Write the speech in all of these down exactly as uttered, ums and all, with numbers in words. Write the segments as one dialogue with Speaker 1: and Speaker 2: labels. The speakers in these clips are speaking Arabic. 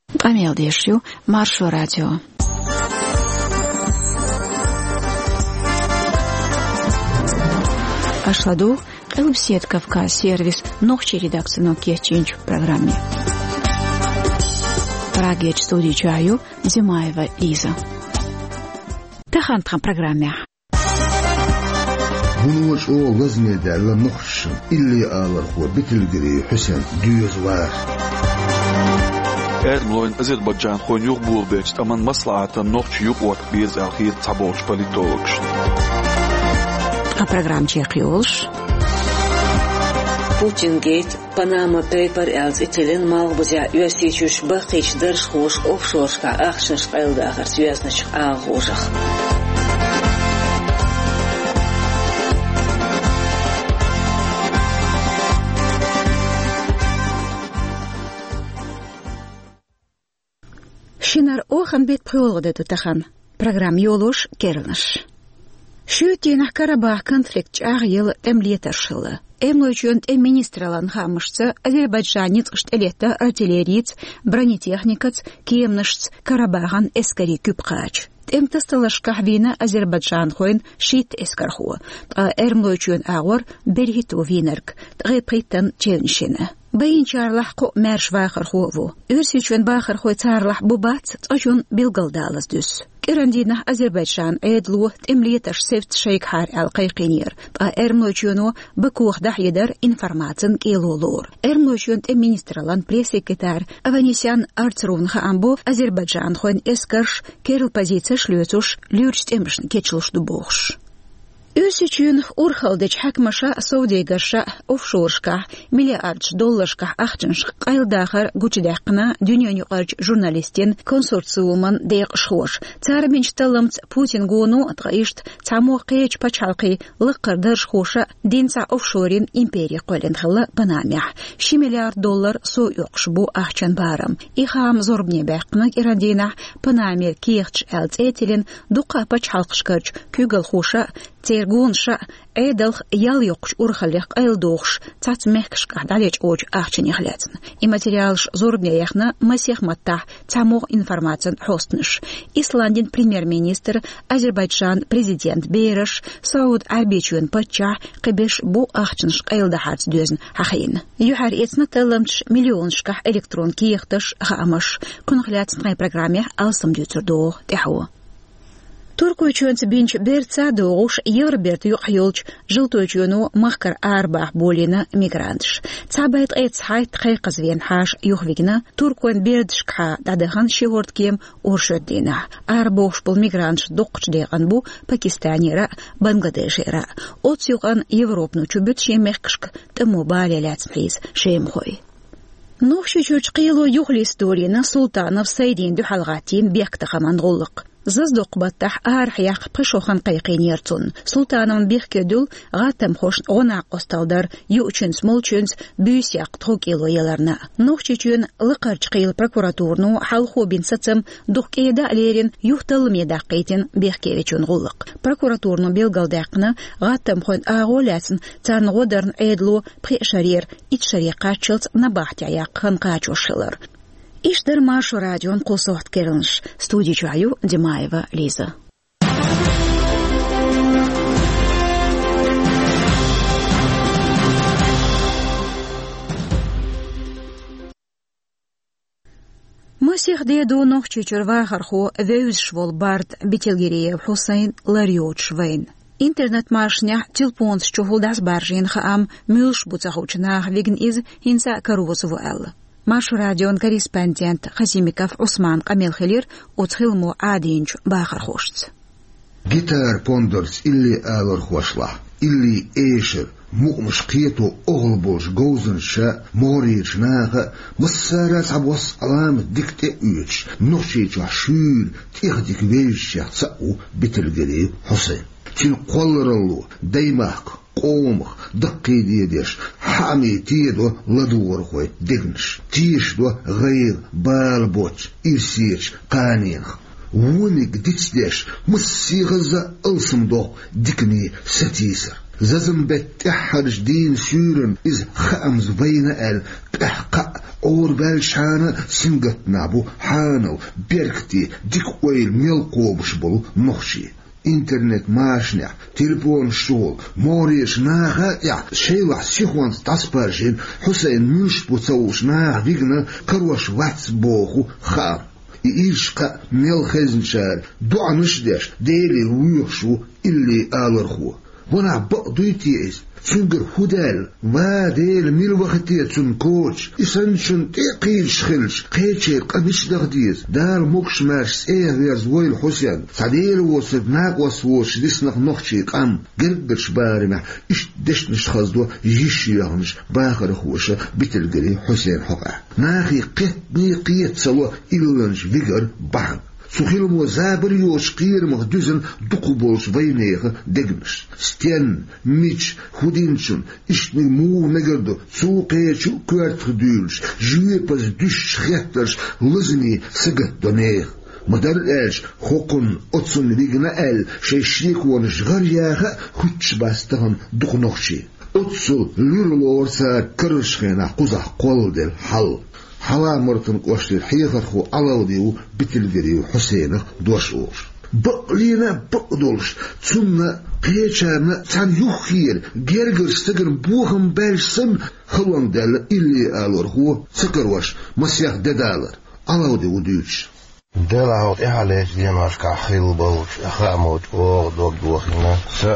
Speaker 1: Амел Дешью, Маршу радио. Ашладу, Элбсет Кавказ сервис, ногчи редакции Nokia Change в программе. Прагеч студии Чаю, Зимаева Лиза. Тахантхан программе.
Speaker 2: Бунуш о лазмеда ла нохш илли аларху битилгри Хусен дюзвар.
Speaker 3: Эрмлоин Азербайджан хон юг булбеч таман маслаата нохч юг от без алхир табоч политологш.
Speaker 1: А программ чекиолш.
Speaker 4: Putin Gate, Panama Paper els Italian Malbuzia Юстичуш Бахич Дершхош офшоршка Ахшнш Элдахар связнач Агожах.
Speaker 1: Шинар охан бет прологда тутахан. Программ Йолош Кернаш. Шүтенах Карабах конфликт ағыл темлеташылы. Эмлочунд эм министралан хамышцы Азербайджанец штелета артиллериец, бронетехникац, кемнышц Карабахан эскари күпқач. Эмтасталашках вина Азербайджан хойн шит эскархуа. Эмлочунд ағыр берхиту винерк. Тғеприттан чевншені. Бейнчарлах ко мерш вахархуову. Үрсичуен бахархуй царлах бубац, тажун билгалдалас дүс. Керандина Азербайджан эдлу темлеташ сефт шейкхар ал-Qayqinir. Та эрмлочуну бекух дахидер информацин келолор. Эрмлочун тем министралан пресс-секретарь Аванесян Арцрунха амбов Азербайджан хон эскарш керл позиция шлёцуш люрчт эмшн кечлуш дубохш. Үсүчүн урхалдыч хакмаша Саудигаша офшоршка миллиардж долларшка ахчынш кайлдахар гучидакна дүйнөнү арч журналистин консорциуман дейк шош. Царминч талымц Путин гону атгаишт цамо кеч пачалкы лыккырдыр шоша динца офшорин империя колентхала банамя. ши миллиард доллар со юкш бу ахчан барам. Ихам зорбне бакна ирадина панамер киехч элц этилин дука пачалкышкырч күгел хоша Тергунша эдалх ял йокш урхалех элдохш цац мехкшка далеч оч ахчен яхляцн. И материалш зорбне яхна масех матта цамох информацион хостныш. Исландин премьер-министр, Азербайджан президент Бейраш, Сауд Арабичуен патча кыбеш бу ахченш элдахац дөзн хахин. Юхар эцна талымч миллионшка электрон киехтыш хаамаш. Кунхляцнай программе алсам дюцурдо теху. Туркуйчуэнц бинч берца доуш Евроберт юхьёлч жылтуйчуэну махкар арбах болина мигрантш. Цабайт эц хайт хайказвен хаш юхвигна туркуэн бердшкха дадыхан шиворт кем уршөддина. Арбош был мигрантш доқч деган бу Пакистанира, Бангладешира. От юган Европну чубют шемехкшк тему балеляцмлиз шемхой. Нохши чуч қилу юхли историяна султанов сайдин дюхалгатин бектаха монголлық. Заздоқ баттах арх яқ пышохан Qayqinirтун. Султанам бехкедул гатам хош онақ осталдар ючынс молчынс бүйс яқ тоқ илояларна. Нохчичун лықарч қил прокуратурну халхобин сацым дұқкейда алерин юхтал медаққейтін бехкевичун ғулық. Прокуратурну белгалдақны гатам хон ағолясын цан ғодарн эдлу прешарир итшари қачылц набахтя яқ хан қачушылыр. Иштер Маршу радион косохт кернш. Студии Чаю Зимаева Лиза. Масих деду нохчи червахарху веюз швол бард Бетелгиреев Хусейн Лариот Швейн. Интернет машня телпонс чухулдас баржин хаам мюлш буцахучнах веген из инса карувосову эл. Маршу радион корреспондент Хазимиков Усман Камелхелир отхилму адинч бахар хошц.
Speaker 2: Гитар пондорс илли алор хошла, илли эшер муқмш қиету оғыл болш гоузынша моричнаға мұссарас абос алам дикте үч, нұқшеча шүр техдик вейшя цау бітілгері Хусейн. Чин қолырылу даймақ قومخ دقي ديدش حامي تيدو لدور خوي دغنش تيشدو غير بالبوتش إرسيش قانينخ ونك ديتش مسيغزا ألسمدو ديكني ستيسر ززم بتحرج دين سورن إز خامز بين ال تحقق اور بال شانا سنگت نابو حانو بركتي ديك ويل ملقوبش بلو نخشي انترنت ماشنع تليفون شغل موريش ناغا يع شيلح سيخوان تاسبارجين حسين مش بوتوش ناغ بيغنا كروش واتس بوخو خام إيشقا ميل خزنشار دعا نشدش ديلي ويخشو اللي آلرخو وانا بقضي تيس سنجر هدال ما ديل ميل وقتي تسن كوتش إسانشن تيقيل شخلش قيتشير قمش دغديز دار موكش مارش سيه ويرز ويل حسين سعديل وصف ناق وصوش ديسنق نخشي قام قرقرش بارمع إش دش نشخصدو يجيش يغنش باخر خوشة بتلقري حسين حقا ناخي قتني قيت سوا إلانش فيقر بحن سخيل موزابر يوش قير مغدوزن دقو بولش بينيغ دقمش ستين ميش خودينشن اشتني مو نگردو سوقيشو كوارت خدولش جوية پس دوش خيطرش لزني سقط دونيغ مدر ايش خوكن اتسن بيغنا ال شي شريكوان جغر ياغا خوتش باستغن دقو نخشي اتسل لورلورسا كرشخينا قزح قول دل حل حلا مرتن قوشتر حيخر خو علاوديو بتلقريو حسينه دوشور بقلينا بقدولش تسمنا قيتشارنا تان يخير جيرجر ستقر بوهم بالسم خلوان دال اللي آلور هو سكروش مسيح ددالر علاوديو ديوش
Speaker 5: دلعوت إحاليش ديناش كحيل بلوش أخاموت وغدوك دوخينا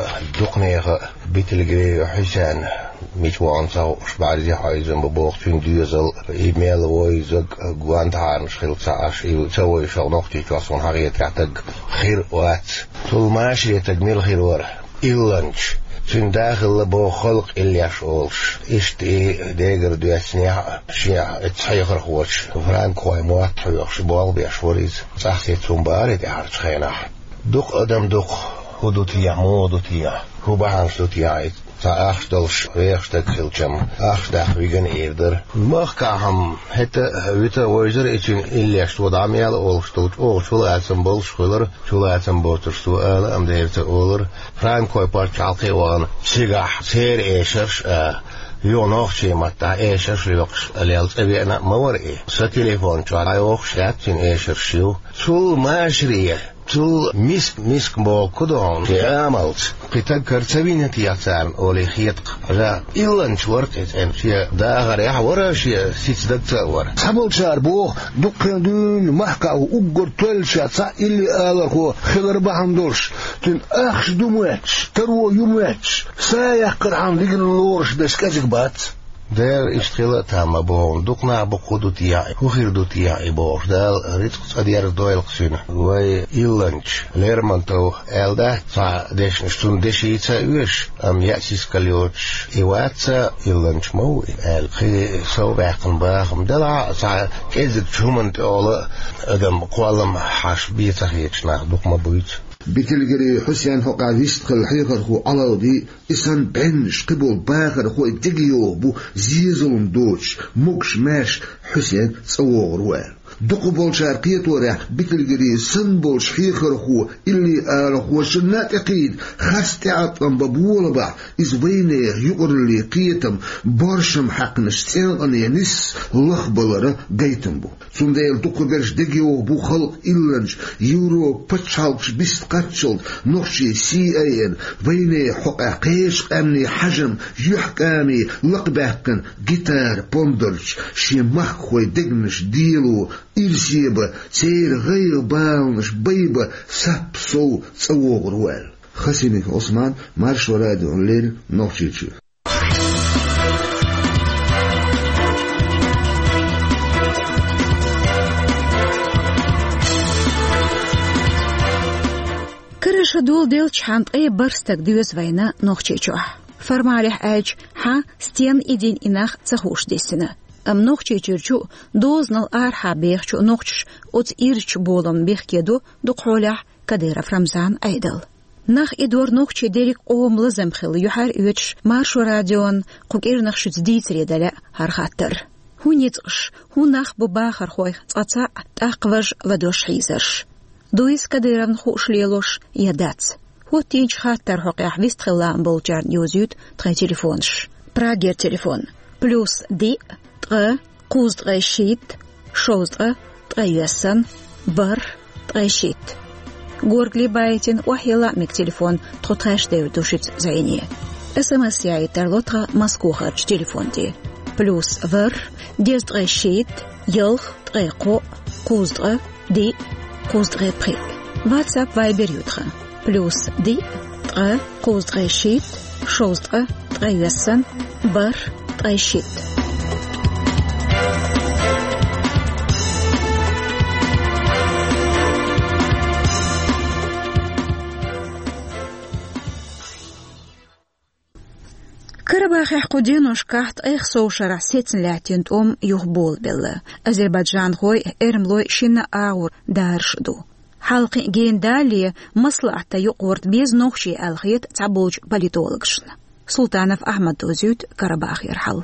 Speaker 5: سأدقنيغ بتلقريو حسين ميتوان سو شبارزي حايزن ببوختين ديزل إيميل ويزق قوانتهار نشخيل ساعش يسوي شغل نقطي توصون حقية يعتق خير وات طول ماشي يتقميل خير ورا إلانش سن داخل بو خلق اللي أشغلش إشتي ديگر دواتنيا شيع اتحيخر خوش فرانك خوي موات حيوخش بوال بيشوريز ساحسي تنباري دي حرش خينا دق أدم دق هدوتيا مودوتيا هو بحانش دوتيا سأخدلش ويخشتك خلشم أخدخ ويغن إيردر مخكاهم حتى ويتا ويزر إتين إلي أشتود عميال أولشتوش أولشول آتسن بولشولر شول آتسن بوترشتو آل أم ديرتا أولر فرانكوي بارشالقي وان سيغاح سير إيشرش يونوخ شي متا إيشرش يوخش أليالس أبينا مورئي ستليفون شوار يوخش ياتين إيشرشيو شول ماشرية شو مسك مسك بو كدون في عملت قتذكر سبينة ياتان أولي خيطق لا إلا نشورت إن شيء داغر يح ورا شيء سيت دكتور ورا
Speaker 6: سبل شار بو دكان دون محكا وأجر تلشة صا اللي آله خلر بحندورش تن أخش دوماتش ترو يوماتش سايقر عن لجن اللورش دسكازك بات
Speaker 5: دار اشتغل تام بون دقنا بقودو تياعي وخير دو تياعي بوش دال ريتق صديار دويل قسينة وي إيلانش ليرمانتو إلدا فا ديش نشتون ديشي تاويش أم يأسيس كاليوش إيواتسا إيلانش موي الخي سو باقن باقم دلع سا كيزك شومنت أولا أدم قوالم حاش بيتاخيش ناخ دقما بويت
Speaker 2: بتلقري حسين حقا يستقل حيقر خو علاودي إسان بنش قبول باخر خو اتقيو بو زيزلن دوش موكش ماش حسين تصور وان دقو بول شارقية ورح بتلقري سن بول شحيخر خو اللي آل خو شنات اقيد خاستي عطلن ببول باع إزوينيه يقر اللي قيتم بارشم حق نشتين أن ينس لخبالر قيتم بو سنديل دقو برش دقيو بو خلق إلانش يورو بتشالكش بيستقاتشل نوشي سي اين ويني حقا قيش أمني حجم يحكامي لقباقن جيتار بوندرش شي مخوي دقنش ديلو إرسيبا سير غير بالنش بيبا سابسو تصوغ روال خسينك عثمان مارش ورادي الليل نوشيتشي
Speaker 1: كرش دول ديل چاند اي برستك ديوز وينا نوخچيچوح فرمالح اج ها ستين إدين إناخ تخوش ديسنا أم نوخچيچرچو دوزنال آرحا بيخچو نوخچش اوت إيرچ بولم بيخكيدو دقحولح كديرف رمزان أيدل نخ إدور نوخچي ديريك اوم لزمخل يحار يوتش مارشو راديون قوك إير نخشوت ديتري دلا هر خاطر هونيتش هوناخ بباخر خوي تقطع تاقوج ودوش حيزرش دويس كديرن خوش ليلوش يدات هو تينش خاطر حقيح ويست خلان بولجان يوزيوت تغي تليفونش براغير تليفون بلوس دي تغ قوز تغيشيت شوزغة تغيسن بر تغيشيت غورغلي بايتين وحيلا ميك تليفون تخطاش دير دوشيت زينية اس ام اس ياي ترلوتها مسكوخة تليفون دي بلوس فر ديز تغيشيت يلخ تغيقو قوز تغي دي قوز تغي بري واتساب فايبر يوتخا بلوس دي تغي قوز تغيشيت شوزغة تغيسن بر تغيشيت كرباخ يحقودينوش كاحت ايخ سو شرع سيتن لاتين توم يخبول بلا أذربيجان خوي ارملوي شنا آور دارش دو حلقي جين دالي مصلحة يقورت بيز نوخشي الخيط تعبوج باليتولغشن سلطانف أحمد دوزيوت كرباخ يرحل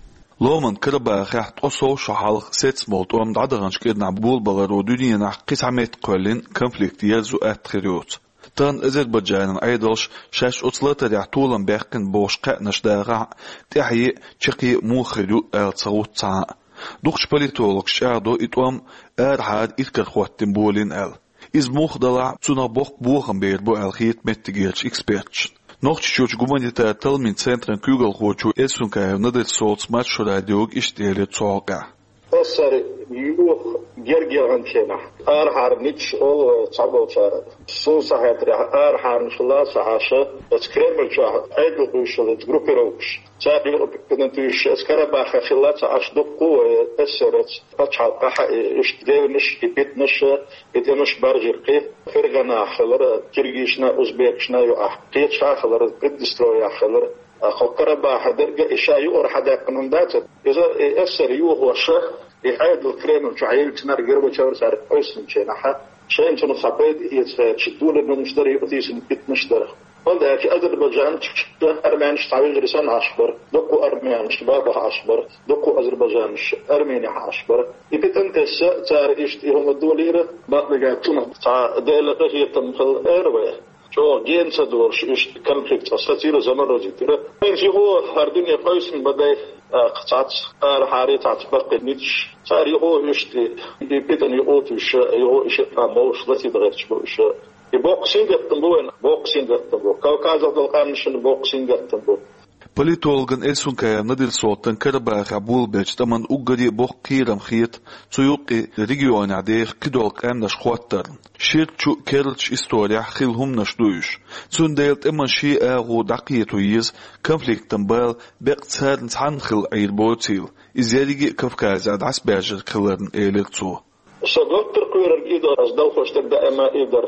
Speaker 3: لومن كرباخ يحت أصو شحال سيتس مولت وام دعدغنش كيدنا بول بغرو دنيا نح قسعميت قولين كونفليكت يزو اتخيروت تان أذربيجان أيضاش شاش أطلت ريحتولن بيحكن بوش قنش داغع تحيي تشقي موخلو الصوت ساعة دوخش باليتولوك شعدو إتوام أرحاد إذكر خواتن بولين أل إز موخ دلع تسونا بوخ بوخن بيربو الخيط متجيرش إكسبيرتش نوخش شوش جومانيتا تل من سنترن كوغل خوچو إسون كايو ندر صوت ماتش راديوغ إشتيالي تصوقع
Speaker 7: أسر يوخ جرجر عنشنا أرحار نيتش أو تعبوا شارد سو صحيح أرحار نشلا صحاشة أتكرم الجاه أيدو بيشل تجروبيروش تابي كنتوش أسكرباخ خلات عش دقو أسرت أتشعل قح إشتدينش إبتنش إتنش برجرقي فرغنا خلر كيرجيشنا أوزبيكشنا يوح قيتش خلر قدسترو خلر أخو كرباخ درجة إشاي أرحدا قنندات إذا أسر يوخ وشه يعيد الكريم وشعيل تنار جربوا شاور صار قيسن شينها شيء تنو خبيد يتشدون إنه مشتري يقتيس بيت مشتري هذا في أذربيجان أرمينش تعويل رسان عشبر دكو أرمينش بابا عشبر دكو أذربيجانش أرميني عشبر يبيت أنت الس تار إيش هم الدوليرة بقى تنا تع دلقة هي تمخل أروي شو جين صدورش إيش كونفليكت أستطيع زمان رزيتره من جهو هردنيا قيسن بدأ قطعت أرحاري تعتبق نيتش صار يهو يشتي يبيتن يقوتش يهو إيش موش لتي دغيرش بوش يبوكسين دتنبوين بوكسين دتنبو كوكاز القانشن بوكسين دتنبو
Speaker 3: Politologen Elsun kaya nadir sotan Karabakh abul bech taman ugadi boh qiram khit tsuyuqi region adeer kidol qandash khwattarn shirchu kerlch istoria khilhum nashduysh tsundelt eman shi agu daqiyetu yiz konflikten bal beqtsarn tsankhil airbotil izerigi kafkaz adas berger qilern elertsu
Speaker 7: شغلت كوير إيدر أصدق خوشتك دائما إيدر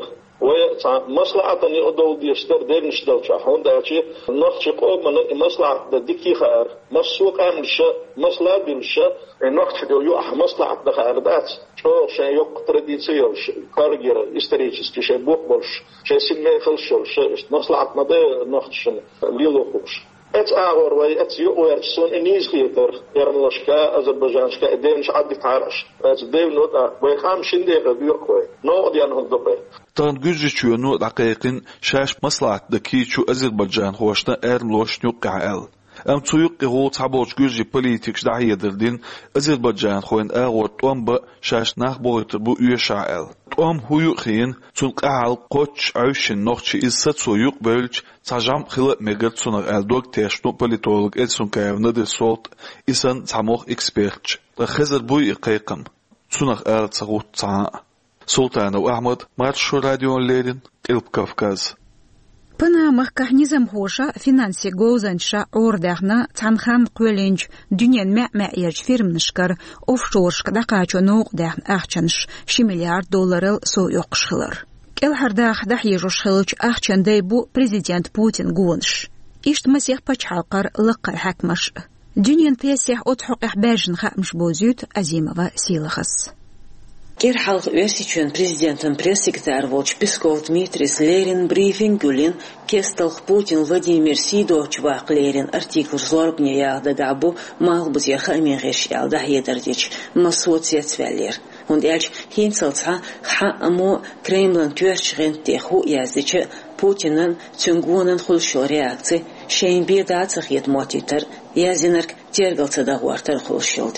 Speaker 7: ومصلحة يقدر يستر دين نشدل شحون ده شيء نخش قوم من مصلحة ديكي خير مسوق أمر شيء مصلحة بالشيء نخش يو أح مصلحة دخير دات شو شيء يقطر ديتيل شيء كارجر استراتيجي شيء بوكبرش شيء سمي خلشل شيء مصلحة نده نخش ليلوكوش ات اور وي ات يو ورسون انيز خيتر يرملشكا ازربيجانشكا دينش عدي تعرش ات ديو نوتا وي خام شندي غبيركوي نو ديان هندقي
Speaker 3: تان گوزچو نو دقيقين شاش مصلحت دكيچو ازربيجان خوشنا ارملوش نوقع ال ام تسويق غوت حبوش گوزي بوليتيكس داهيه دردين ازربيجان خوين اغوت طومب شاش نخبوت بو يشعل طوم هو خين تنقعل قوتش عوشن نوخش إسات سويق بولش تجمع خلق مجرد سنغ الدوك تشنو بوليتولوج إلسون كايف ندر صوت إسان تعموخ إكسبيرتش تخزر بوي إقيقم سنغ آل تغوت تعاء سلطان وأحمد مارشو راديو ليرين قلب كافكاز
Speaker 1: Пына махках низам хоша финанси гоузанша ордахна цанхан квелинч дюнен мә мәяж фирмнышкар офшоршк дақачо ноқдахн ахчанш ши миллиард долларыл со йоқшхылар. Кел хардах дахьежошхылыч ахчандай бу президент Путин гуонш. Ишт масех пачхалқар лыққар хакмаш. Дюнен песех отхоқ ихбажн хамш бозют Азимова силахас.
Speaker 4: Кер халк өсичен президентом пресс-секретарь Волч Песков Дмитрий Лерин брифинг гулин кесталх Путин Владимир Сидович вақ Лерин артикл злорбне яғда дабу малбуз яха амиғеш ялда едердич масуот сетвелер. Und elch hinselza ha amo Kremlin türchgen теху яздиче Путинен цюнгунен хулшо реакции шейн бедацах ет мотитер язинерк тергалца дагуартер хулшолден.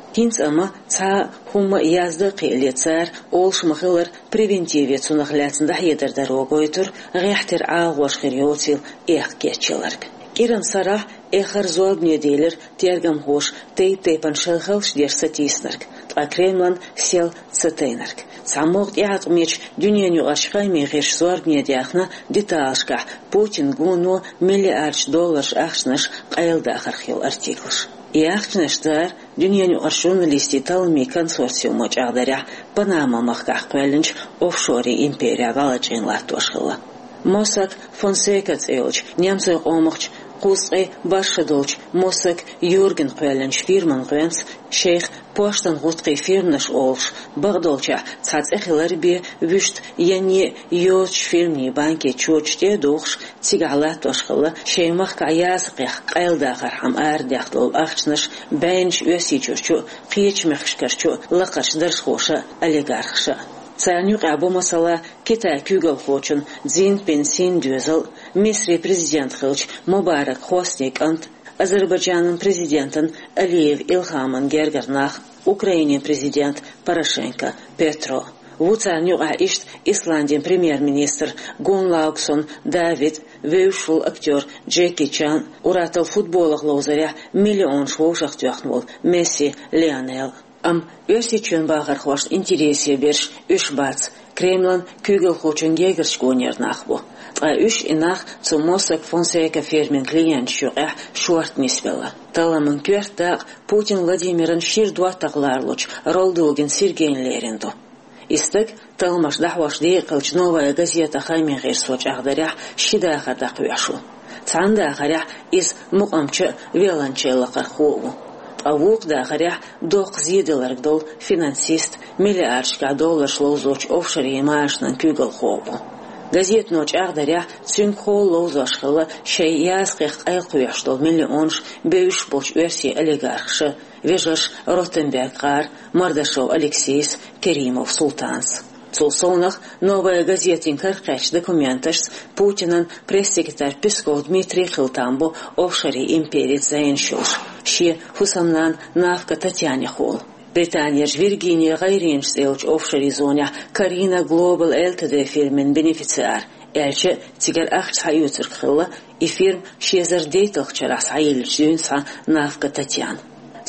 Speaker 4: Hins ama ta humma yazdı qiyletser olş mıhılır preventiviye sunaqlatsında yederdar ogoytur gıhtir ağwaş xiryotil ex geçilarg. Kiran sarah ehar zob nedelir tergam hoş tey teypan şalxalş der satisnarg. Ta Kremlin sel sateinarg. Samogt yaqmeç dünyanı aşqa meğiş zorg nediyaqna detalşqa Putin gunu milyard dollar axnaş qayılda xarxil artiklş. Яхтнештар дүйнөнү журналисти талми консорциуму жагдыря Панама махках көлүнч офшори империя галачынлар тошкыла. Mossack Fonseca целч немцы омогч Qusqi başladolç Mossack Jürgen Kölünç firman Rens Şeyh Poştan Gutqi firmnaş olş Bağdolça tsatsexilar bi wüst yani yoç firmni banki çoçte doğş sigala toşqılı şeymah qayasqi qayılda qarham ardaqdol axçnış bench ösiçoçu qiçmexşkarçu laqaşdar xoşa oligarxşa Саянюк або масала Китай күгел хочун зин пенсин дюзел Мисри президент хылч Мубарак Хосник ант Азербайджанын президентын Алиев Илхамын гергернах Украинин президент Порошенко Петро Вуцаянюк ишт Исландин премьер-министр Гунлауксон Давид Веушул актер Джеки Чан уратыл футболах лозаря миллион шоушах тюахнул Месси Лионел Am ösичен багар хош интересе берш үш бац Кремлин күгел хочун гегерш гонернах бу. А үш инах цу Mossack Fonseca фирмен клиент шугах шорт мисвела. Таламын кертак Путин Владимирын шир дуаттагларлуч Ролдугин Сергейлеринду. Истек талмаш дахваш дейқылч новая газета хаймен герсоч ағдарях шидаха дақуяшу. Цанда ағарях из муқамчы веланчеллақар хову. Авук да харя док зиделарг дол финансист миллиардшка доллар шлоузоч офшори машнан күгел хобу. Газет ноч ағдаря цюнхол лоузашхыла шей язқиқ айқуяштол миллионш беуш болч версии олигархшы Вежаш Ротенберг Гар Мардашов Алексейс Керимов Султанс. Цулсонах новая газетин каркач документаш Путинан пресс-секретарь Песков Дмитрий Хилтамбо офшори империи заиншуш. Ши Хусамнан Навка Татьяне Холл. Британия Виргиния Гайринш элч офшори зоня Карина Глобал ЛТД фирмен бенефициар. Элче тигер ахч хаютер хилла и фирм шезер дейтах чарас хаил жюнса Навка Татьян.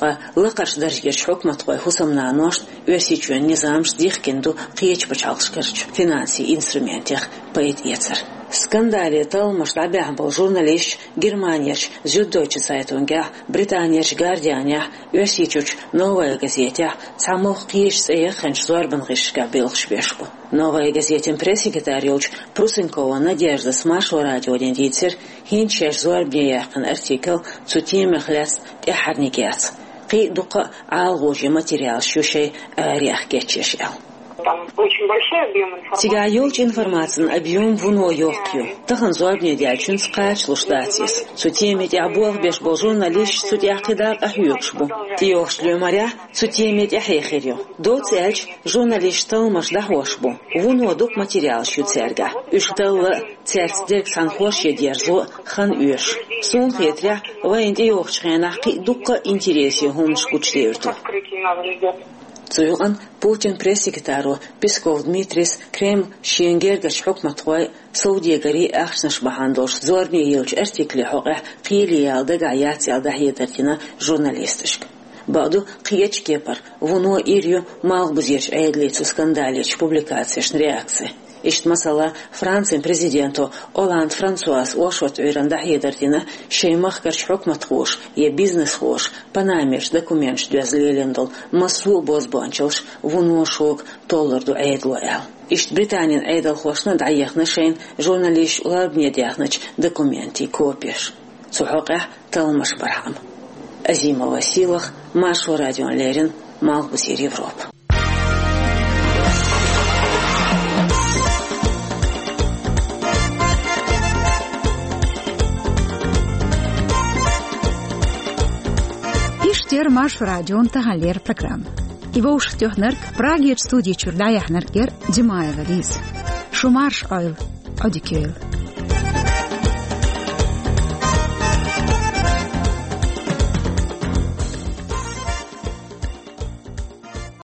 Speaker 4: لقش درجش حكمت قوي حسمنا نوشت وسيچون نظامش ديخكندو قيچ بچالشكرچ فинанси инструментих пейт يتر скандале талмаш табяхбал журналист Германияш Süddeutsche Zeitung Британияш Guardian весичуч новая газета самох қиеш сеяхенш зорбан гышка белхшбешбу новая газетин пресс-секретарьёч Прусенкова Надежда Смашва радиоден дитер хинчеш зорбне яқын артикл цу темахляс эхарникец قي دقة عالغوجي материал شوشي ريح كتشيشل.
Speaker 8: Очень большой объем информации.
Speaker 4: Сега ёлч информацин объем вуно ёлкью. Тахан зуабне дялчин скач луштатис. Сутемет ябуах беш бол журналист сути ақидар ахюкшбу. Тиёхшлю маря сутемет ахехирю. До цельч журналист талмаш дахошбу. Вуно дук материал шуцерга. Үшталла церцдек санхош едерзо хан үш. Сон хетря вайнде ёхчхена қи дукка интереси хумш кучтевту. Цуюган Путин пресс-секретару Песков Дмитрис Крем Шенгергаш хукматгой Саудия гари ахшнаш бахандош зорни елч артикли хоға қили ялда гаят ялда хедертина журналистышк. Баду қиеч кепар вуно ирю малбузеш айдлицу скандалич публикацияшн реакции. Ишт масала Францин президенту Оланд Франсуаз ошот уйранда хедертина шеймах карч хукмат хош е бизнес хош панамеш документш дюзлелендол масу бозбанчылш вуно шок толларду айдло эл. Ишт Британин айдал хошна даяхна шейн журналист улабне дяхнач документи копиш. Цухоqa талмаш бархам. Азима Василах, Машу радио Лерин, Малбусир Европа.
Speaker 1: Иштер Машу радион Тагалер программа. Его уж тёхнерк Праге студии Чурдая Хнергер Димаева Лиз. Шумарш ойл, одикейл.